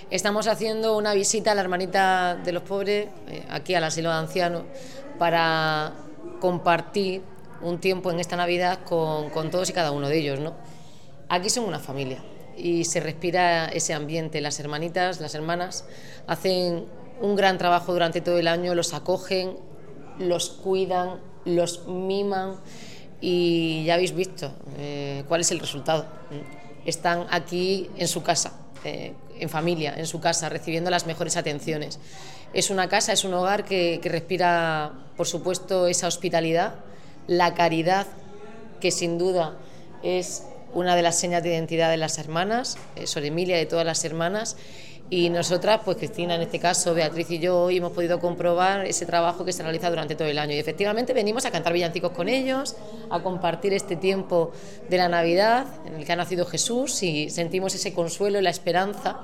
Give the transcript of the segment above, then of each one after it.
Estamos haciendo una visita a la hermanita de los pobres, aquí al asilo de ancianos, para compartir un tiempo en esta Navidad con todos y cada uno de ellos, ¿no? Aquí son una familia y se respira ese ambiente. Las hermanitas, las hermanas, hacen un gran trabajo durante todo el año, los acogen, los cuidan, los miman y ya habéis visto cuál es el resultado. Están aquí en su casa, en familia, en su casa, recibiendo las mejores atenciones. Es una casa, es un hogar que respira, por supuesto, esa hospitalidad, la caridad, que sin duda es una de las señas de identidad de las hermanas, Sor Emilia, de todas las hermanas, y nosotras, pues Cristina en este caso, Beatriz y yo, hoy hemos podido comprobar ese trabajo que se realiza durante todo el año. Y efectivamente venimos a cantar villancicos con ellos, a compartir este tiempo de la Navidad en el que ha nacido Jesús, y sentimos ese consuelo y la esperanza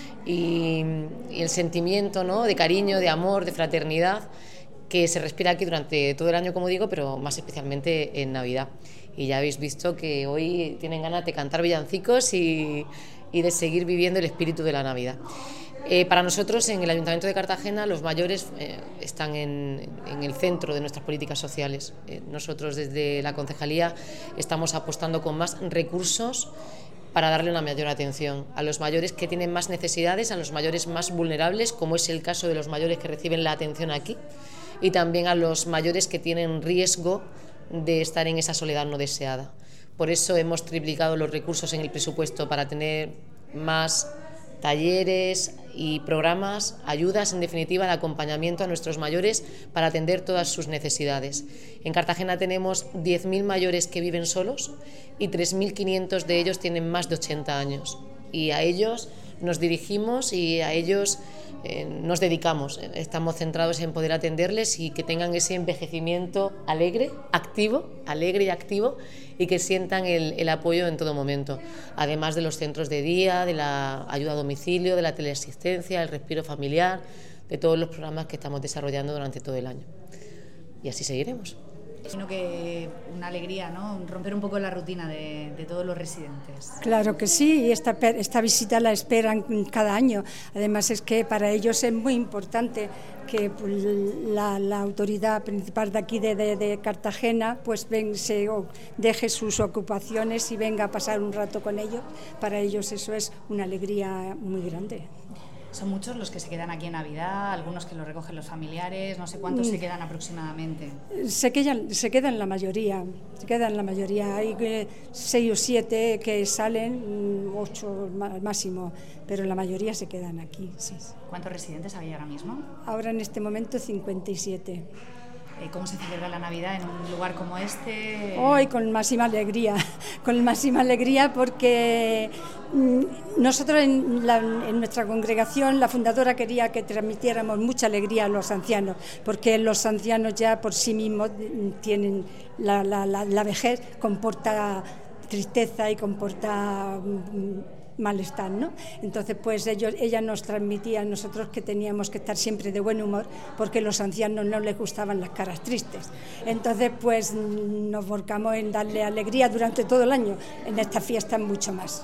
y el sentimiento, ¿no?, de cariño, de amor, de fraternidad, que se respira aquí durante todo el año, como digo, pero más especialmente en Navidad. Y ya habéis visto que hoy tienen ganas de cantar villancicos y de seguir viviendo el espíritu de la Navidad. Para nosotros, en el Ayuntamiento de Cartagena, los mayores están en el centro de nuestras políticas sociales. Nosotros, desde la concejalía, estamos apostando con más recursos para darle una mayor atención a los mayores que tienen más necesidades, a los mayores más vulnerables, como es el caso de los mayores que reciben la atención aquí, y también a los mayores que tienen riesgo de estar en esa soledad no deseada. Por eso hemos triplicado los recursos en el presupuesto para tener más talleres y programas, ayudas, en definitiva, de acompañamiento a nuestros mayores para atender todas sus necesidades. En Cartagena tenemos 10.000 mayores que viven solos y 3.500 de ellos tienen más de 80 años. Y a ellos nos dirigimos y a ellos nos dedicamos. Estamos centrados en poder atenderles y que tengan ese envejecimiento alegre y activo, y que sientan el apoyo en todo momento, además de los centros de día, de la ayuda a domicilio, de la teleasistencia, el respiro familiar, de todos los programas que estamos desarrollando durante todo el año. Y así seguiremos. Sino que una alegría, ¿no?, romper un poco la rutina de todos los residentes. Claro que sí, y esta visita la esperan cada año. Además es que para ellos es muy importante que la autoridad principal de aquí de Cartagena pues deje sus ocupaciones y venga a pasar un rato con ellos. Para ellos eso es una alegría muy grande. Son muchos los que se quedan aquí en Navidad, algunos que lo recogen los familiares, no sé cuántos se quedan aproximadamente. Se quedan la mayoría, hay 6 o 7 que salen, 8 al máximo, pero la mayoría se quedan aquí, sí. ¿Cuántos residentes hay ahora mismo? Ahora en este momento 57. ¿Cómo se celebra la Navidad en un lugar como este? Hoy con máxima alegría porque nosotros en nuestra congregación, la fundadora quería que transmitiéramos mucha alegría a los ancianos, porque los ancianos ya por sí mismos tienen la vejez, comporta tristeza y comporta malestar, ¿no? Entonces pues ella nos transmitía a nosotros que teníamos que estar siempre de buen humor, porque a los ancianos no les gustaban las caras tristes. Entonces pues nos volcamos en darle alegría durante todo el año, en esta fiesta mucho más.